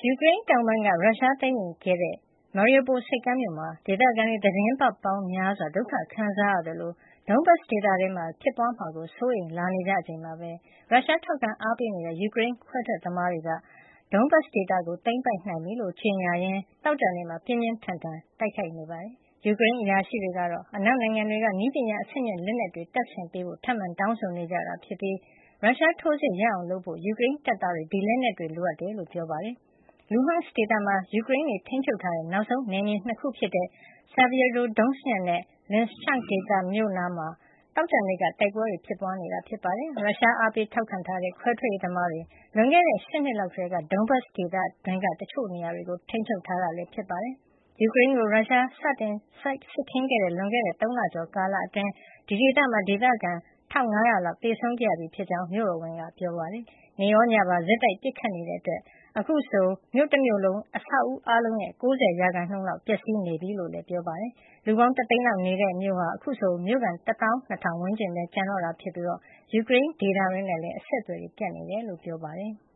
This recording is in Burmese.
ယူကရိန်းတောင်ပိုင်းက ရုရှားသိမ်းယူခဲ့တဲ့ Mariupol ဆိပ်ကမ်းမြို့မှာ ဒေသခံတွေ သီတင်းပတ်ပေါင်းများစွာ ဒုက္ခခံစားရသလို Donbas ဒေသထဲမှာ ဖြစ်ပွားမှာကို စိုးရိမ်လာနေကြချိန်မှာပဲ ရုရှားထောက်ခံအားပေးနေတဲ့ ယူကရိန်းခွဲထွက်သမားတွေက Donbas ဒေသကို သိမ်းပိုက်နိုင်ပြီလို့ ကြေညာရင်း သောကြာနေ့မှာ ပြင်းပြင်းထန်ထန် တိုက်ခိုက်နေပါတယ်။ ယူကရိန်းအရာရှိတွေကတော့ အနောက်နိုင်ငံတွေက နည်းပညာအဆင့်မြင့်လက်နက်တွေ တပ်ဆင်ပေးဖို့ ထပ်မံတောင်းဆိုနေကြတာဖြစ်ပြီး ရုရှားထိုးစစ်ရပ်အောင်လုပ်ဖို့ ယူကရိန်းတပ်သားတွေ ဒီလက်နက်တွေ လိုအပ်တယ်လို့ ပြောပါတယ်။ Luhansk ဒေသမှာ ယူကရိန်းတွေ ထိန်းချုပ်ထားတဲ့ နောက်ဆုံးနယ်မြေ ၂ ခုဖြစ်တဲ့ Sievierodonetsk နဲ့ Lysychansk ဒေသမြို့နားမှာ သောကြာနေ့က တိုက်ပွဲတွေ ဖြစ်ပွားနေတာ ဖြစ်ပါတယ်။ ရုရှားအားပေးထောက်ခံထားတဲ့ ခွဲထွက်ရေးသမားတွေ လွန်ခဲ့တဲ့ ၈ နှစ်လောက်ကတည်းက Donbas ဒေသတွင်းက တချို့နေရာတွေကို ထိန်းချုပ်ထားတာ ဖြစ်ပါတယ်။ ယူကရိန်းကို ရုရှားစတင်စစ်ခင်းခဲ့တဲ့ လွန်ခဲ့တဲ့ ၃ လကျော်ကာလအတွင်း ဒီဒေသမှာ ဒေသခံ ၁,၅၀၀ လောက် သေဆုံးခဲ့ရပြီဖြစ်ကြောင်း မြို့တော်ဝန် Oleksandr Striuk ကပြောပါတယ်။ နေ့ရောညပါ ဆက်တိုက်ပစ်ခတ်နေတဲ့အတွက် အခုဆို မြို့တမြို့လုံး အဆောက်အဦးအားလုံးရဲ့ ၉၀ ရာခိုင်နှုန်းလောက် ပျက်စီးနေပြီလို့လည်း ပြောပါတယ်။ လူပေါင်း ၁ သိန်းလောက်နေတဲ့ မြို့ဟာ အခုဆို မြို့ခံ ၁၂,၀၀၀ ဝန်းကျင်ပဲ ကျန်တော့တာဖြစ်ပြီး ယူကရိန်းဒေသတွင်းနဲ့လည်း အဆက်အသွယ်တွေ ပြတ်နေတယ်လို့ ပြောပါတယ်။